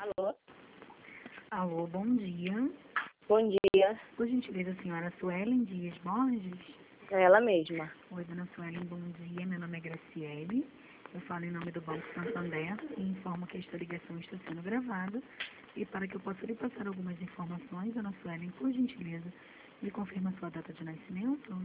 Alô? Alô, bom dia. Bom dia. Por gentileza, senhora Suelen Dias Borges? É ela mesma. Oi, dona Suelen, bom dia. Meu nome é Graciele. Eu falo em nome do Banco Santander e informo que esta ligação está sendo gravada. E para que eu possa lhe passar algumas informações, dona Suelen, por gentileza, me confirma a sua data de nascimento,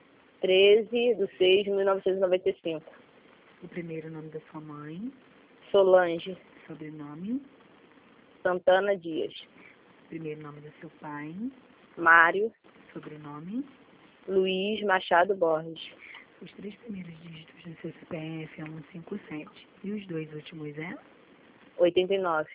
13/6/1995. o primeiro nome da sua mãe, Solange sobrenome, Santana Dias. primeiro nome do seu pai, Mário sobrenome, Luiz Machado Borges. os 3 primeiros dígitos do seu CPF é 157 e os 2 últimos é? 89.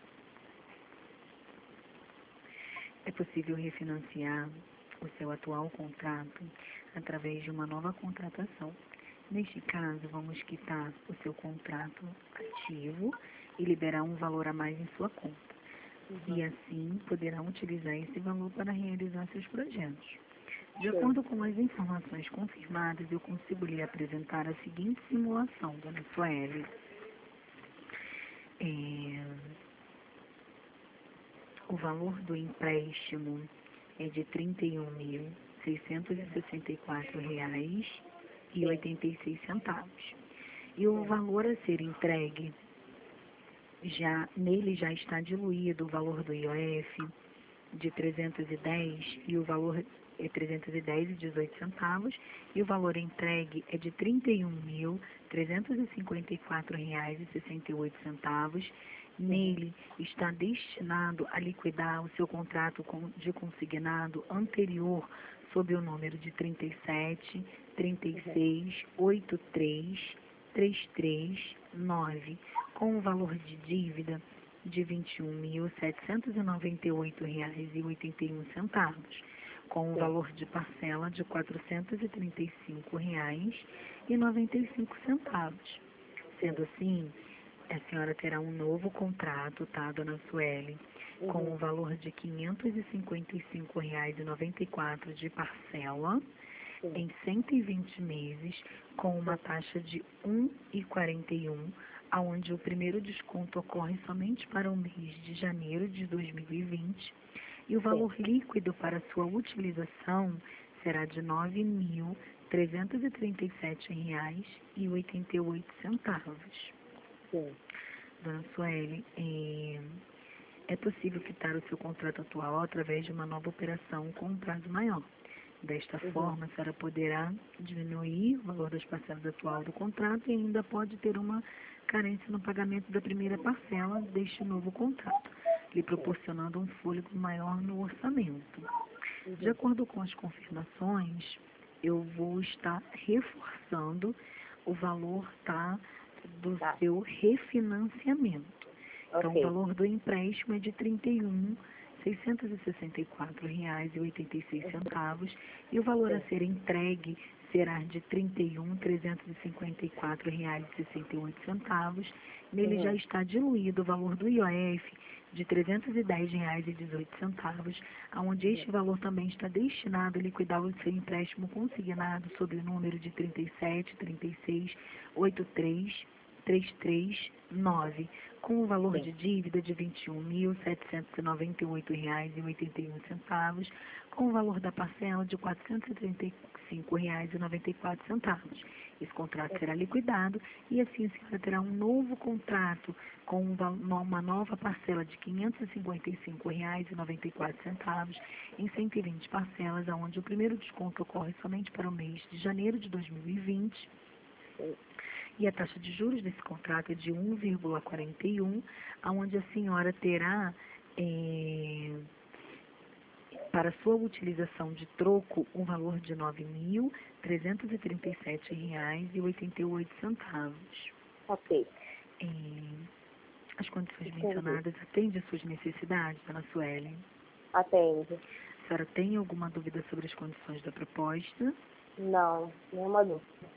É possível refinanciar o seu atual contrato através de uma nova contratação. Neste caso, vamos quitar o seu contrato ativo e liberar um valor a mais em sua conta. E assim, poderá utilizar esse valor para realizar seus projetos. De acordo com as informações confirmadas, eu consigo lhe apresentar a seguinte simulação, dona Sueli. O valor do empréstimo é de R$ 31.664,86. E o valor a ser entregue, nele já está diluído o valor do IOF de 310 e o valor é 310,18 e o valor entregue é de R$ 31.354,68. Nele está destinado a liquidar o seu contrato de consignado anterior sob o número de 37, 36, 83, 339, com o valor de dívida de R$ 21.798,81, com o valor de parcela de R$ 435,95. Sendo assim, a senhora terá um novo contrato, tá, dona Sueli, com o valor de R$ 555,94 de parcela, em 120 meses, com uma taxa de 1,41, onde o primeiro desconto ocorre somente para o mês de janeiro de 2020, e o valor líquido para sua utilização será de R$ 9.337,88. Dona Sueli, é possível quitar o seu contrato atual através de uma nova operação com um prazo maior. Desta forma, a senhora poderá diminuir o valor das parcelas atual do contrato e ainda pode ter uma carência no pagamento da primeira parcela deste novo contrato, lhe proporcionando um fôlego maior no orçamento. De acordo com as confirmações, eu vou estar reforçando o valor, tá, do seu refinanciamento. Então, o valor do empréstimo é de R$ 31.664,86 e o valor a ser entregue será de R$ 31.354,68. Nele já está diluído o valor do IOF de R$ 310,18, onde este valor também está destinado a liquidar o seu empréstimo consignado sob o número de 37, 36, 83, 339, com o valor de dívida de R$ 21.798,81, com o valor da parcela de R$ 435,94. Esse contrato será liquidado e assim a senhora terá um novo contrato com uma nova parcela de R$ 555,94 em 120 parcelas, onde o primeiro desconto ocorre somente para o mês de janeiro de 2020. E a taxa de juros desse contrato é de 1,41, onde a senhora terá, para sua utilização de troco, um valor de R$ 9.337,88. Ok. As condições mencionadas atendem às suas necessidades, dona Suelen? Atende. A senhora tem alguma dúvida sobre as condições da proposta? Não, nenhuma dúvida.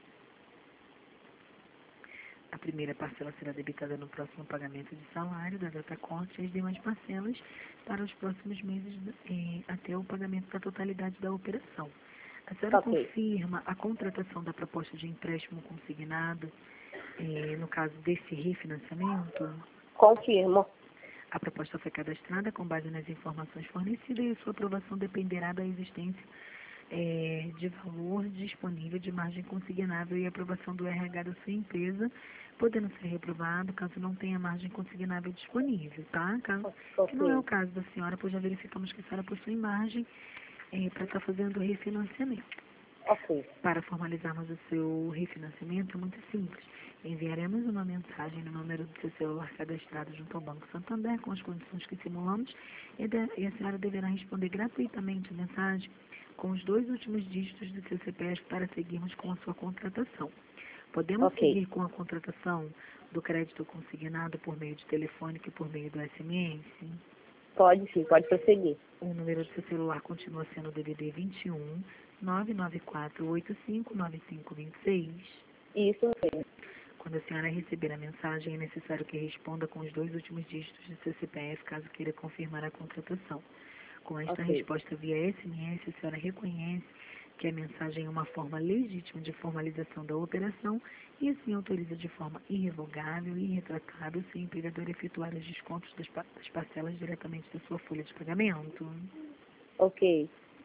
A primeira parcela será debitada no próximo pagamento de salário da data corte e as demais parcelas para os próximos meses até o pagamento da totalidade da operação. A senhora confirma a contratação da proposta de empréstimo consignado, no caso desse refinanciamento? Confirmo. A proposta foi cadastrada com base nas informações fornecidas e sua aprovação dependerá da existência de valor disponível de margem consignável e aprovação do RH da sua empresa, podendo ser reprovado caso não tenha margem consignável disponível, tá? Que não é o caso da senhora, pois já verificamos que a senhora possui margem para estar fazendo o refinanciamento. Ok. Para formalizarmos o seu refinanciamento, é muito simples. Enviaremos uma mensagem no número do seu celular cadastrado junto ao Banco Santander com as condições que simulamos e a senhora deverá responder gratuitamente a mensagem com os 2 últimos dígitos do seu CPF para seguirmos com a sua contratação. Podemos seguir com a contratação do crédito consignado por meio de telefônico e por meio do SMS? Pode sim, pode prosseguir. O número do seu celular continua sendo o DDD 21 994 85 9526. Isso mesmo. Quando a senhora receber a mensagem, é necessário que responda com os 2 últimos dígitos do seu CPF, caso queira confirmar a contratação. Com esta resposta via SMS, a senhora reconhece que a mensagem é uma forma legítima de formalização da operação e assim autoriza de forma irrevogável e irretratável seu empregador a efetuar os descontos das parcelas diretamente da sua folha de pagamento. Ok.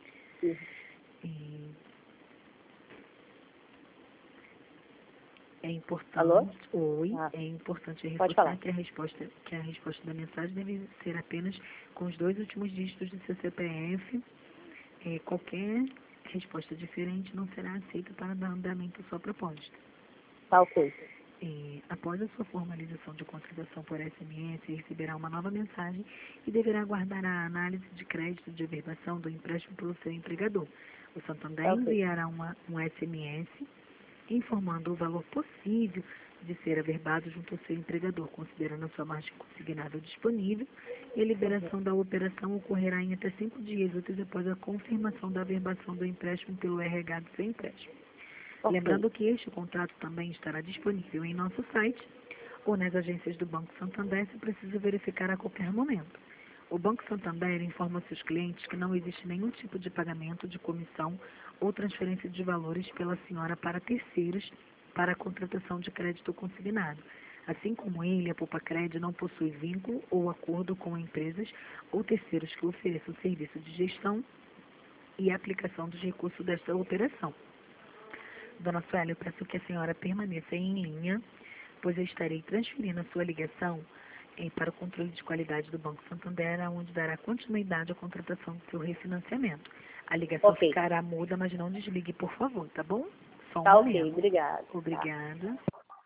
É importante, Alô? É importante Pode reforçar falar. que a resposta da mensagem deve ser apenas com os 2 últimos dígitos do seu CPF. Qualquer resposta diferente não será aceita para dar andamento à sua proposta. Tá ok. Após a sua formalização de contratação por SMS, receberá uma nova mensagem e deverá aguardar a análise de crédito de averbação do empréstimo pelo seu empregador. O Santander enviará um SMS informando o valor possível de ser averbado junto ao seu empregador, considerando a sua margem consignável disponível, e a liberação da operação ocorrerá em até 5 dias úteis após a confirmação da averbação do empréstimo pelo RH do seu empréstimo. Lembrando que este contrato também estará disponível em nosso site ou nas agências do Banco Santander, se precisa verificar a qualquer momento. O Banco Santander informa seus clientes que não existe nenhum tipo de pagamento de comissão ou transferência de valores pela senhora para terceiros para a contratação de crédito consignado. Assim como ele, a Poupa-Cred não possui vínculo ou acordo com empresas ou terceiros que ofereçam serviço de gestão e aplicação dos recursos desta operação. Dona Sueli, eu peço que a senhora permaneça em linha, pois eu estarei transferindo a sua ligação para o controle de qualidade do Banco Santander, onde dará continuidade à contratação do seu refinanciamento. A ligação ficará muda, mas não desligue, por favor, tá bom? Só um momento. Obrigada. Obrigada.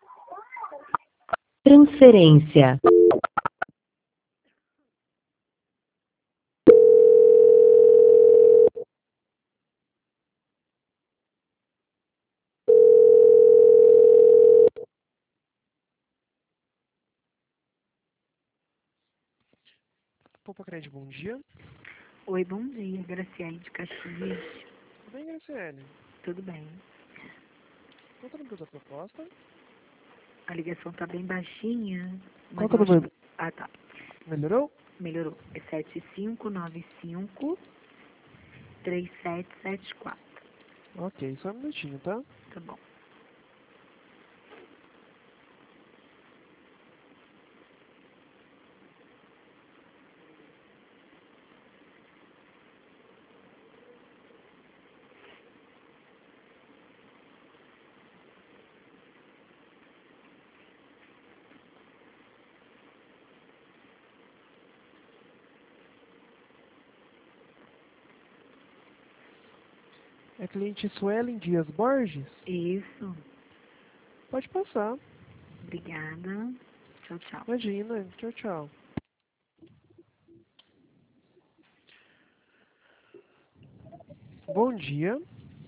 Transferência. Poupa-Cred, bom dia. Oi, bom dia, Graciele de Caxias. Tudo bem, Graciele? Tudo bem. Qual é o número da proposta? A ligação tá bem baixinha. Qual é o número? Ah, tá. Melhorou? Melhorou. É 7595-3774. Ok, só um minutinho, tá? Tá bom. É cliente Suelen Dias Borges? Isso. Pode passar. Obrigada. Tchau, tchau. Imagina. Tchau, tchau. Bom dia.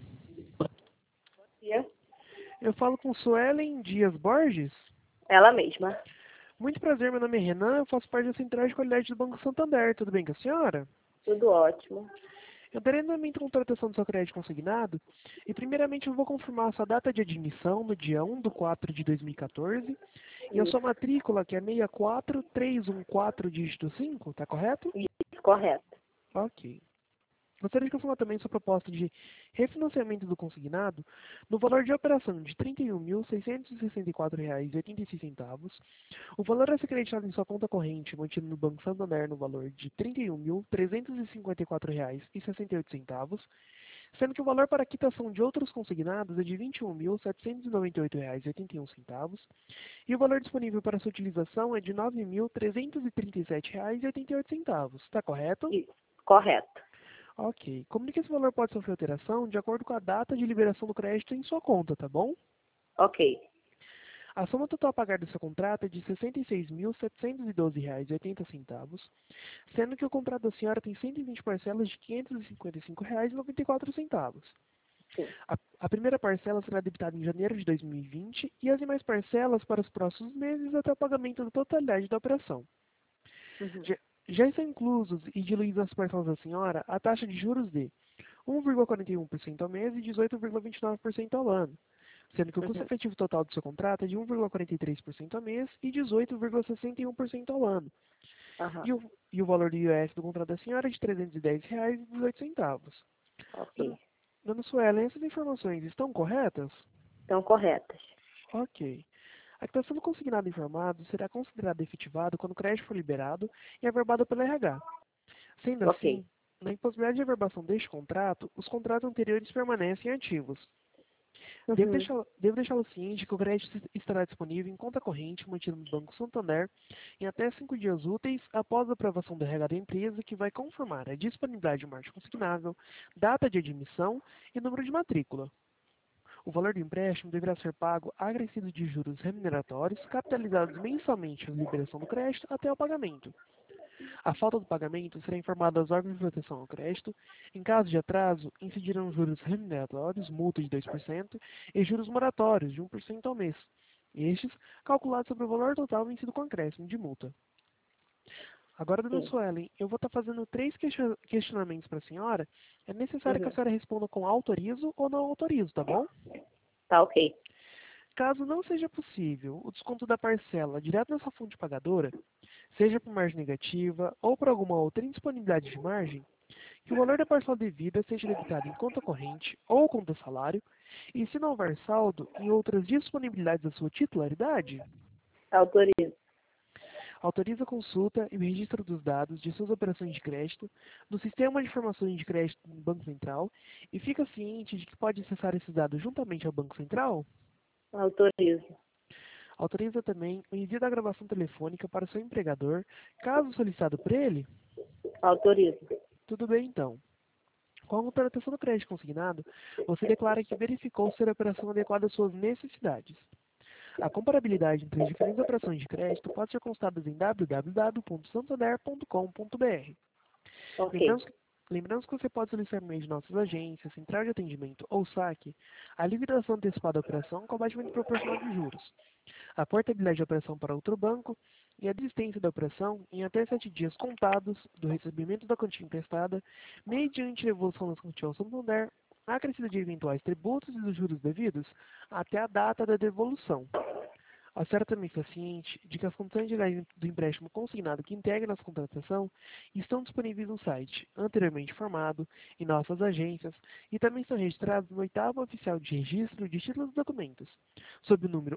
Eu falo com Suelen Dias Borges? Ela mesma. Muito prazer, meu nome é Renan, eu faço parte da Central de Qualidade do Banco Santander. Tudo bem com a senhora? Tudo ótimo. Eu darei andamento à contratação do seu crédito consignado e primeiramente eu vou confirmar a sua data de admissão no dia 1/4/2014 e a sua matrícula, que é 64314 dígito 5, tá correto? Isso, correto. Ok. Gostaria de confirmar também sua proposta de refinanciamento do consignado no valor de operação de R$ 31.664,86. O valor a ser creditado em sua conta corrente, mantido no Banco Santander no valor de R$ 31.354,68, sendo que o valor para a quitação de outros consignados é de R$ 21.798,81 e o valor disponível para sua utilização é de R$ 9.337,88. Está correto? Isso. Correto. Ok. Comunique que esse valor pode sofrer alteração de acordo com a data de liberação do crédito em sua conta, tá bom? Ok. A soma total a pagar do seu contrato é de R$ 66.712,80, sendo que o contrato da senhora tem 120 parcelas de R$ 555,94. Sim. A primeira parcela será debitada em janeiro de 2020 e as demais parcelas para os próximos meses até o pagamento da totalidade da operação. Uhum. Já estão inclusos e diluídos nas parcelas da senhora a taxa de juros de 1,41% ao mês e 18,29% ao ano, sendo que o custo Uhum. efetivo total do seu contrato é de 1,43% ao mês e 18,61% ao ano. Aham. E o valor do IOF do contrato da senhora é de R$ 310,18. Ok. Dona Suelen, essas informações estão corretas? Estão corretas. Ok. A quitação do consignado informado será considerada efetivada quando o crédito for liberado e averbado pela RH. Sendo Ok. assim, na impossibilidade de averbação deste contrato, os contratos anteriores permanecem ativos. Uhum. Devo deixá-lo ciente que o crédito estará disponível em conta corrente mantida no Banco Santander em até 5 dias úteis após a aprovação do RH da empresa, que vai confirmar a disponibilidade de margem consignável, data de admissão e número de matrícula. O valor do empréstimo deverá ser pago acrescido de juros remuneratórios, capitalizados mensalmente na liberação do crédito até o pagamento. A falta do pagamento será informada aos órgãos de proteção ao crédito. Em caso de atraso, incidirão juros remuneratórios, multa de 2%, e juros moratórios de 1% ao mês. Estes calculados sobre o valor total vencido com acréscimo de multa. Agora, dona Sim. Suelen, eu vou estar fazendo 3 questionamentos para a senhora. É necessário que a Uhum. senhora responda com autorizo ou não autorizo, tá bom? Tá ok. Caso não seja possível o desconto da parcela direto da sua fonte pagadora, seja por margem negativa ou por alguma outra indisponibilidade de margem, que o valor da parcela devida seja debitado em conta corrente ou conta salário, e se não houver saldo, em outras disponibilidades da sua titularidade, Autorizo. autoriza a consulta e o registro dos dados de suas operações de crédito no Sistema de Informações de Crédito do Banco Central e fica ciente de que pode acessar esses dados juntamente ao Banco Central. Autorizo. Autoriza também o envio da gravação telefônica para o seu empregador, caso solicitado por ele. Autorizo. Tudo bem, então. Com a contratação do crédito consignado, você declara que verificou ser a operação adequada às suas necessidades. A comparabilidade entre as diferentes operações de crédito pode ser constada em www.santander.com.br. Ok. Lembrando que você pode solicitar no meio de nossas agências, central de atendimento ou saque, a liquidação antecipada da operação com abatimento proporcional de juros, a portabilidade da operação para outro banco e a desistência da operação em até 7 dias contados do recebimento da quantia emprestada, mediante devolução das quantias ao Santander, acrescida de eventuais tributos e dos juros devidos, até a data da devolução. A senhora também está ciente de que as condições gerais do empréstimo consignado que integra nossa contratação estão disponíveis no site, anteriormente informado, em nossas agências, e também estão registrados no 8º Oficial de Registro de Títulos e Documentos, sob o número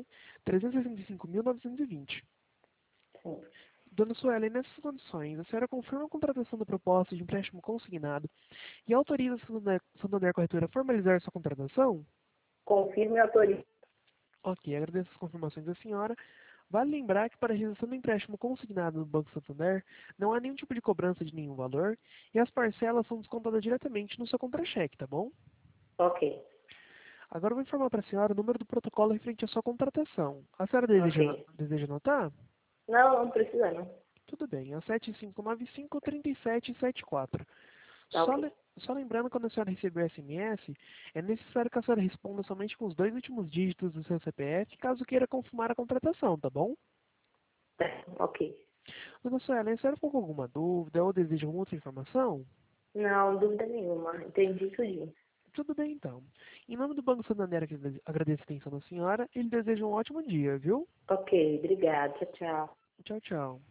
1.365.920. Sim. Dona Suelen, nessas condições, a senhora confirma a contratação da proposta de empréstimo consignado e autoriza a Santander Corretora a formalizar sua contratação? Confirme e autorizo. Ok, agradeço as confirmações da senhora. Vale lembrar que para a realização do empréstimo consignado no Banco Santander, não há nenhum tipo de cobrança de nenhum valor e as parcelas são descontadas diretamente no seu contra-cheque, tá bom? Ok. Agora eu vou informar para a senhora o número do protocolo referente à sua contratação. A senhora Ok. deseja anotar? Não, não precisa não. Tudo bem, é o 7595-3774. Tá ok. Só lembrando, quando a senhora receber o SMS, é necessário que a senhora responda somente com os 2 últimos dígitos do seu CPF, caso queira confirmar a contratação, tá bom? Tá. Ok. Dona Suelen, a senhora ficou com alguma dúvida ou deseja alguma outra informação? Não, dúvida nenhuma. Entendi tudinho. Tudo bem, então. Em nome do Banco Santander, que agradece a atenção da senhora, ele deseja um ótimo dia, viu? Ok, obrigada. Tchau, tchau. Tchau, tchau.